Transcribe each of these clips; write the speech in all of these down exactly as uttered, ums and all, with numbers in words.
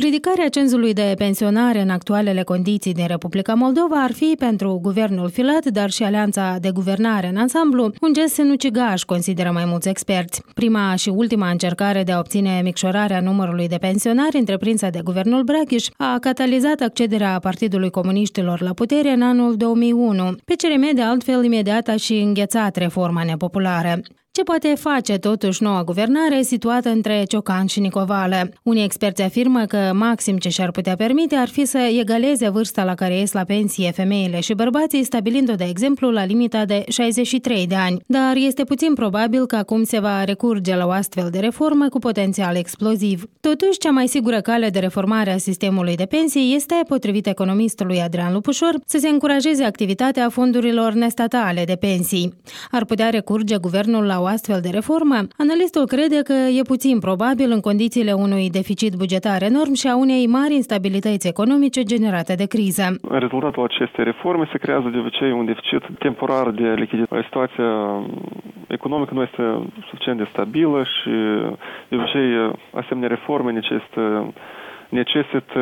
Ridicarea cenzului de pensionare în actualele condiții din Republica Moldova ar fi pentru guvernul Filat, dar și alianța de guvernare în ansamblu, un gest sinucigaș, consideră mai mulți experți. Prima și ultima încercare de a obține micșorarea numărului de pensionari întreprinsă de guvernul Braghiș a catalizat accederea Partidului Comuniștilor la putere în anul două mii unu. P C R M, de altfel, imediat a și înghețat reforma nepopulară. Ce poate face totuși noua guvernare situată între Ciocan și Nicovală? Unii experți afirmă că maxim ce și-ar putea permite ar fi să egaleze vârsta la care ies la pensie femeile și bărbații, stabilind-o, de exemplu, la limita de șaizeci și trei de ani. Dar este puțin probabil că acum se va recurge la o astfel de reformă cu potențial exploziv. Totuși, cea mai sigură cale de reformare a sistemului de pensii este, potrivit economistului Adrian Lupușor, să se încurajeze activitatea fondurilor nestatale de pensii. Ar putea recurge guvernul la o astfel de reformă? Analistul crede că e puțin probabil în condițiile unui deficit bugetar enorm și a unei mari instabilități economice generate de criză. În rezultatul acestei reforme se creează de obicei un deficit temporar de lichiditate. Situația economică nu este suficient de stabilă și de obicei asemenea reforme necesită, necesită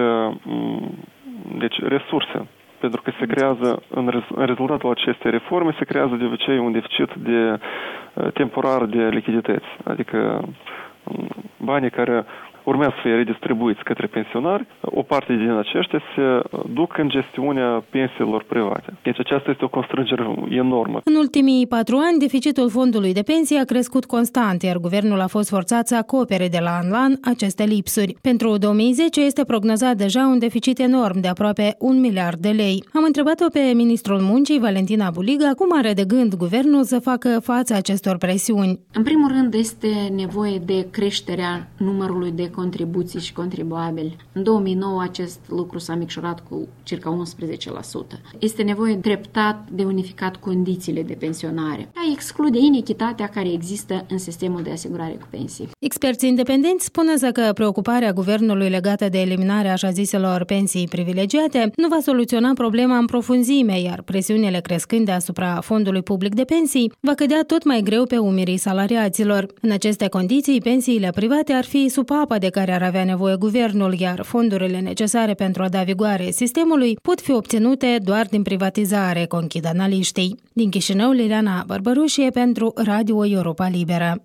deci, resurse. Pentru că se creează, în, rez, în rezultatul acestei reforme, se creează de obicei un deficit de temporar de lichidități. Adică banii care urmează să fie redistribuiți către pensionari, o parte din aceștia se duc în gestiunea pensiilor private. Deci aceasta este o constrângere enormă. În ultimii patru ani, deficitul fondului de pensii a crescut constant, iar guvernul a fost forțat să acopere de la an la an aceste lipsuri. Pentru două mii zece este prognozat deja un deficit enorm de aproape un miliard de lei. Am întrebat-o pe ministrul muncii, Valentina Buliga, cum are de gând guvernul să facă față acestor presiuni. În primul rând, este nevoie de creșterea numărului de contribuții și contribuabili. În două mii nouă acest lucru s-a micșorat cu circa unsprezece la sută. Este nevoie treptat de unificat condițiile de pensionare. A exclude inechitatea care există în sistemul de asigurare cu pensii. Experții independenți spun că preocuparea guvernului legată de eliminarea așa ziselor pensii privilegiate nu va soluționa problema în profunzime, iar presiunile crescând asupra fondului public de pensii va cădea tot mai greu pe umerii salariaților. În aceste condiții, pensiile private ar fi supapa de care ar avea nevoie guvernul, iar fondurile necesare pentru a da vigoare sistemului pot fi obținute doar din privatizare, conchid analiștii. Din Chișinău, Liliana Barbărușie pentru Radio Europa Liberă.